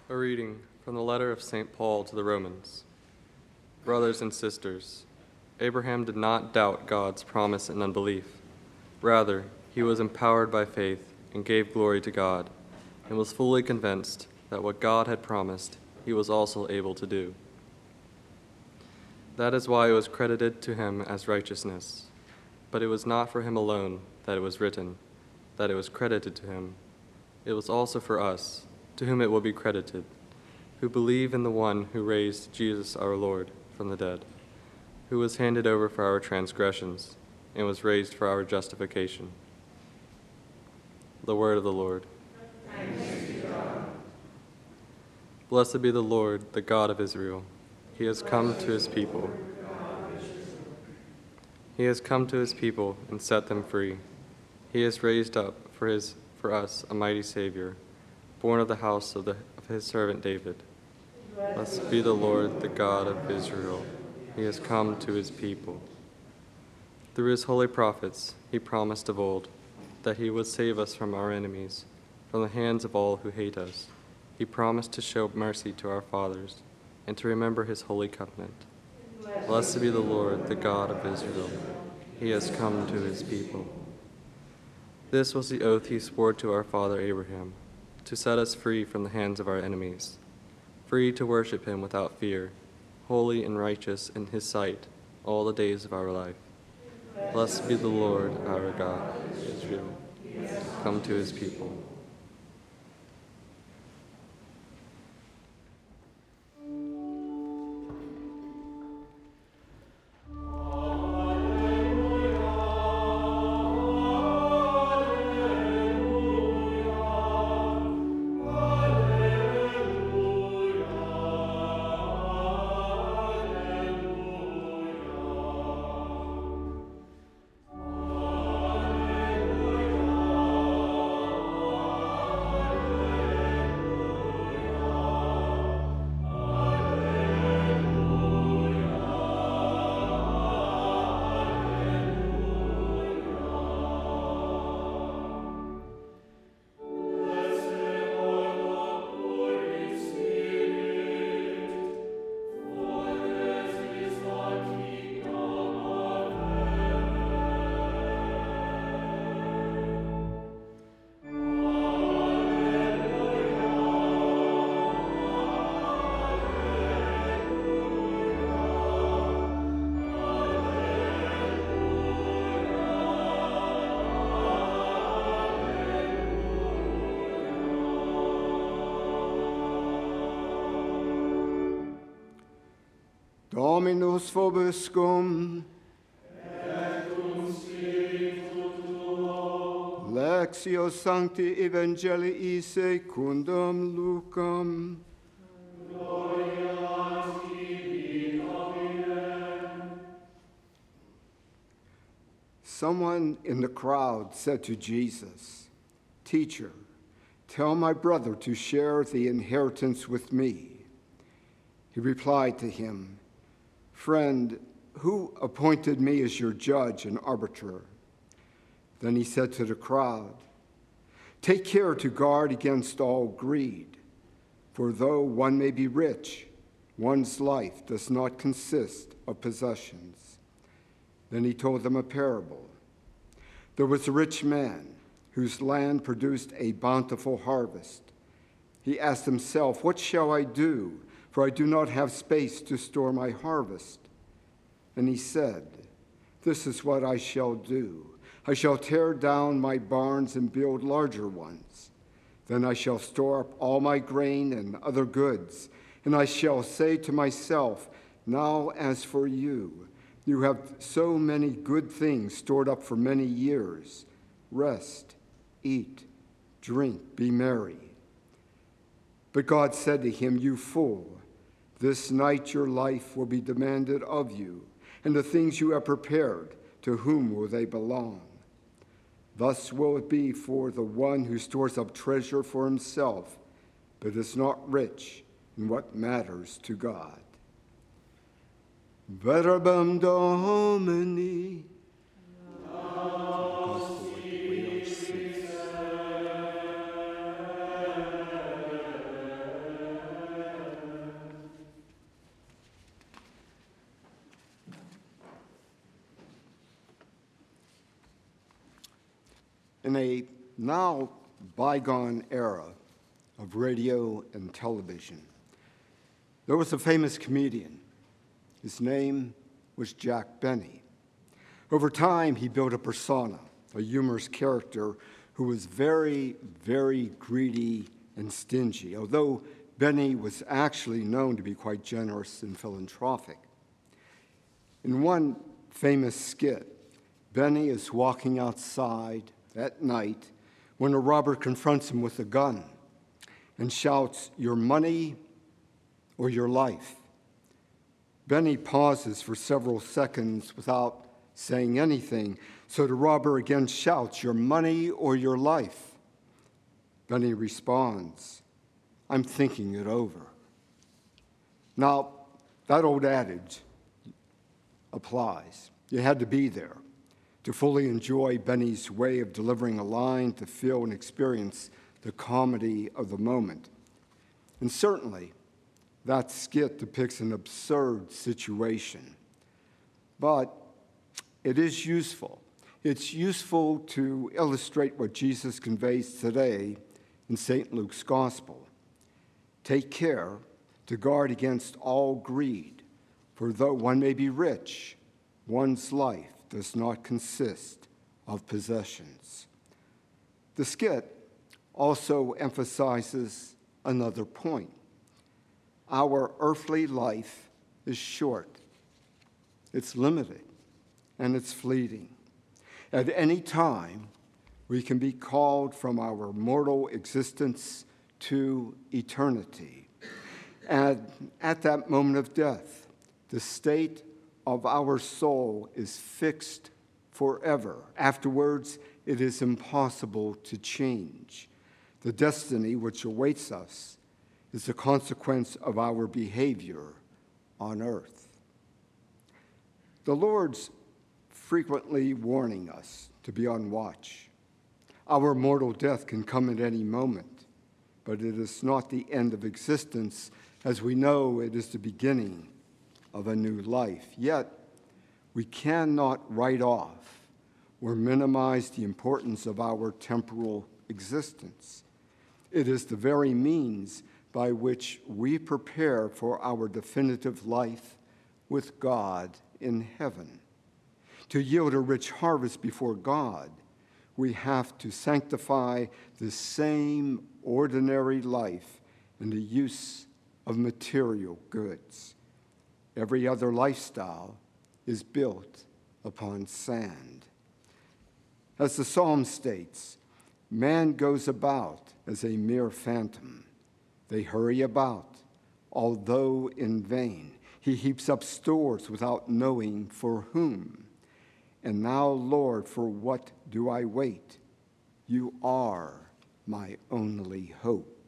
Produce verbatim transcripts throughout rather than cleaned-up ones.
A reading from the letter of Saint Paul to the Romans. Brothers and sisters, Abraham did not doubt God's promise in unbelief. Rather, he was empowered by faith and gave glory to God, and was fully convinced that what God had promised he was also able to do. That is why it was credited to him as righteousness. But it was not for him alone that it was written, that it was credited to him. It was also for us, to whom it will be credited, who believe in the one who raised Jesus our Lord from the dead, who was handed over for our transgressions and was raised for our justification. The word of the Lord. Thanks be to God. Blessed be the Lord, the God of Israel. He has come to his people. He has come to his people and set them free. He has raised up for his for us a mighty Savior, born of the house of, the, of his servant David. Blessed be the Lord, the God of Israel. He has come to his people. Through his holy prophets, he promised of old that he would save us from our enemies, from the hands of all who hate us. He promised to show mercy to our fathers and to remember his holy covenant. Blessed be the Lord, the God of Israel. He has come to his people. This was the oath he swore to our father Abraham, to set us free from the hands of our enemies, free to worship him without fear, holy and righteous in his sight all the days of our life. Blessed be the Lord, our God, Israel. Come to his people. Dominus vobiscum. Et cum spiritu tuo. Lectio Sancti Evangelii secundum Lucam. Gloria tibi, Domine. Someone in the crowd said to Jesus, "Teacher, tell my brother to share the inheritance with me." He replied to him, "Friend, who appointed me as your judge and arbiter?" Then he said to the crowd, "Take care to guard against all greed, for though one may be rich, one's life does not consist of possessions." Then he told them a parable. There was a rich man whose land produced a bountiful harvest. He asked himself, "What shall I do? For I do not have space to store my harvest." And he said, "This is what I shall do. I shall tear down my barns and build larger ones. Then I shall store up all my grain and other goods, and I shall say to myself, 'Now as for you, you have so many good things stored up for many years. Rest, eat, drink, be merry.' But God said to him, 'You fool, this night your life will be demanded of you, and the things you have prepared, to whom will they belong?' Thus will it be for the one who stores up treasure for himself, but is not rich in what matters to God." Verbum Domini. In a now bygone era of radio and television, there was a famous comedian. His name was Jack Benny. Over time, he built a persona, a humorous character who was very, very greedy and stingy, although Benny was actually known to be quite generous and philanthropic. In one famous skit, Benny is walking outside at night when a robber confronts him with a gun and shouts, "Your money or your life?" Benny pauses for several seconds without saying anything, so the robber again shouts, "Your money or your life?" Benny responds, "I'm thinking it over." Now, that old adage applies. You had to be there to fully enjoy Benny's way of delivering a line, to feel and experience the comedy of the moment. And certainly, that skit depicts an absurd situation. But it is useful. It's useful to illustrate what Jesus conveys today in Saint Luke's Gospel. Take care to guard against all greed, for though one may be rich, one's life does not consist of possessions. The skit also emphasizes another point. Our earthly life is short, it's limited, and it's fleeting. At any time, we can be called from our mortal existence to eternity. And at that moment of death, the state of our soul is fixed forever. Afterwards, it is impossible to change. The destiny which awaits us is a consequence of our behavior on earth. The Lord's frequently warning us to be on watch. Our mortal death can come at any moment, but it is not the end of existence. As we know, it is the beginning of a new life. Yet, we cannot write off or minimize the importance of our temporal existence. It is the very means by which we prepare for our definitive life with God in heaven. To yield a rich harvest before God, we have to sanctify the same ordinary life in the use of material goods. Every other lifestyle is built upon sand. As the psalm states, man goes about as a mere phantom. They hurry about, although in vain. He heaps up stores without knowing for whom. And now, Lord, for what do I wait? You are my only hope.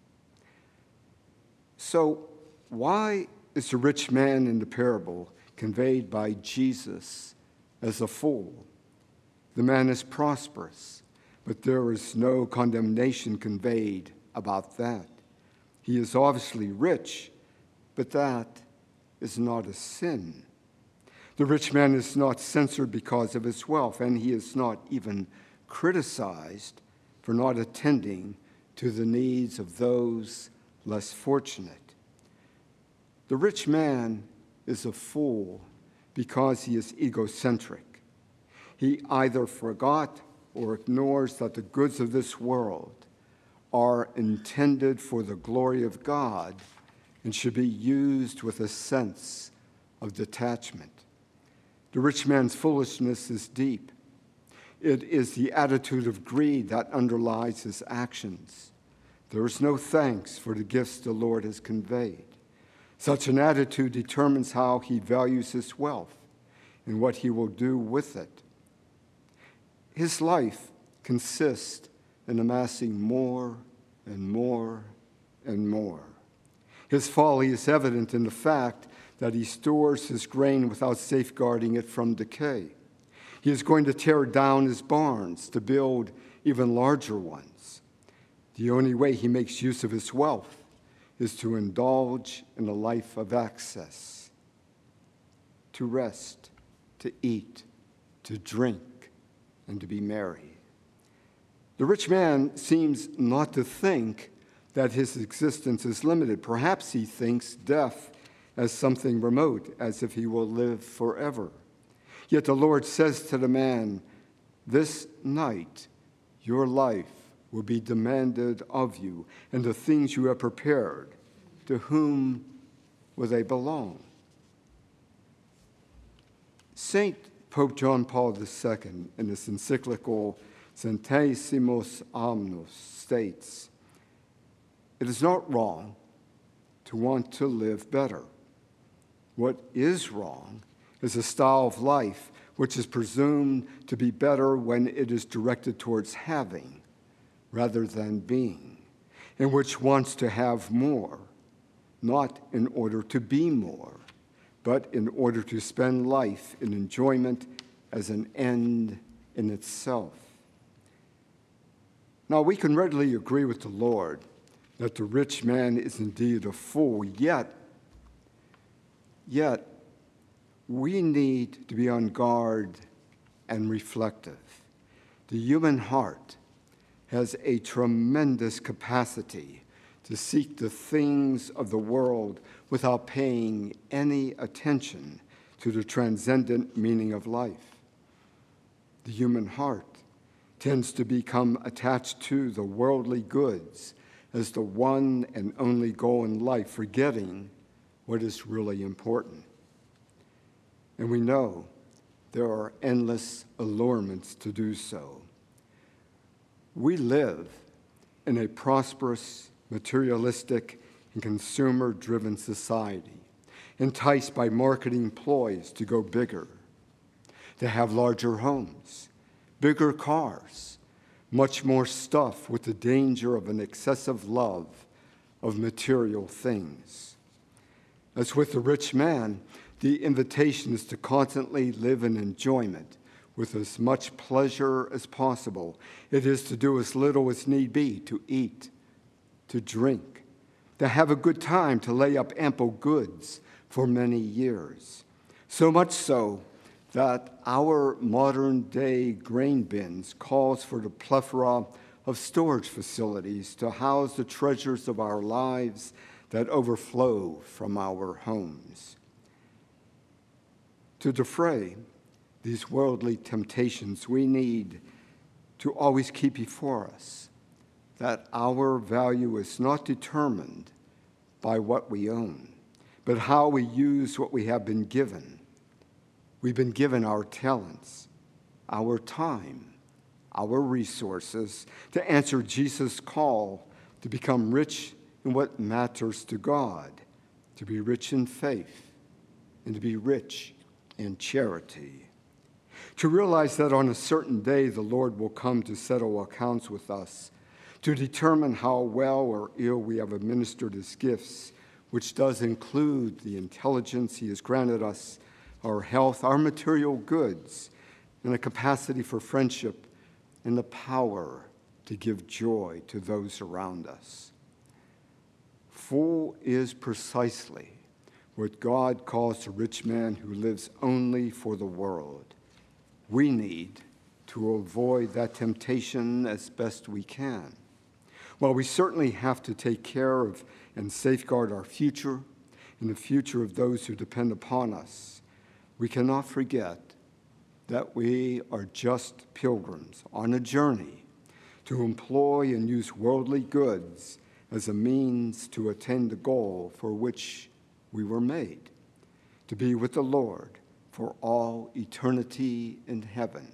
So, why is the rich man in the parable conveyed by Jesus as a fool? The man is prosperous, but there is no condemnation conveyed about that. He is obviously rich, but that is not a sin. The rich man is not censored because of his wealth, and he is not even criticized for not attending to the needs of those less fortunate. The rich man is a fool because he is egocentric. He either forgot or ignores that the goods of this world are intended for the glory of God and should be used with a sense of detachment. The rich man's foolishness is deep. It is the attitude of greed that underlies his actions. There is no thanks for the gifts the Lord has conveyed. Such an attitude determines how he values his wealth and what he will do with it. His life consists in amassing more and more and more. His folly is evident in the fact that he stores his grain without safeguarding it from decay. He is going to tear down his barns to build even larger ones. The only way he makes use of his wealth is to indulge in a life of excess, to rest, to eat, to drink, and to be merry. The rich man seems not to think that his existence is limited. Perhaps he thinks death as something remote, as if he will live forever. Yet the Lord says to the man, "This night your life will be demanded of you, and the things you have prepared, to whom will they belong?" Saint Pope John Paul the Second, in his encyclical Centesimus Omnus, states, "It is not wrong to want to live better. What is wrong is a style of life which is presumed to be better when it is directed towards having rather than being, and which wants to have more, not in order to be more, but in order to spend life in enjoyment as an end in itself." Now, we can readily agree with the Lord that the rich man is indeed a fool, yet, yet, we need to be on guard and reflective. The human heart has a tremendous capacity to seek the things of the world without paying any attention to the transcendent meaning of life. The human heart tends to become attached to the worldly goods as the one and only goal in life, forgetting what is really important. And we know there are endless allurements to do so. We live in a prosperous, materialistic, and consumer-driven society, enticed by marketing ploys to go bigger, to have larger homes, bigger cars, much more stuff, with the danger of an excessive love of material things. As with the rich man, the invitation is to constantly live in enjoyment with as much pleasure as possible. It is to do as little as need be, to eat, to drink, to have a good time, to lay up ample goods for many years. So much so that our modern-day grain bins calls for the plethora of storage facilities to house the treasures of our lives that overflow from our homes. To defray these worldly temptations, we need to always keep before us that our value is not determined by what we own, but how we use what we have been given. We've been given our talents, our time, our resources to answer Jesus' call to become rich in what matters to God, to be rich in faith, and to be rich in charity. To realize that on a certain day the Lord will come to settle accounts with us, to determine how well or ill we have administered his gifts, which does include the intelligence he has granted us, our health, our material goods, and a capacity for friendship, and the power to give joy to those around us. Full is precisely what God calls the rich man who lives only for the world. We need to avoid that temptation as best we can. While we certainly have to take care of and safeguard our future and the future of those who depend upon us, we cannot forget that we are just pilgrims on a journey to employ and use worldly goods as a means to attain the goal for which we were made, to be with the Lord for all eternity in heaven.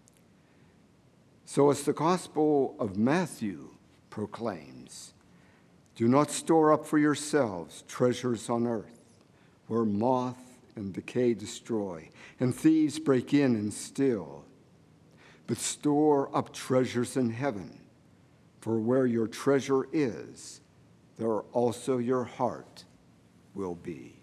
So as the Gospel of Matthew proclaims, "Do not store up for yourselves treasures on earth, where moth and decay destroy, and thieves break in and steal. But store up treasures in heaven, for where your treasure is, there also your heart will be."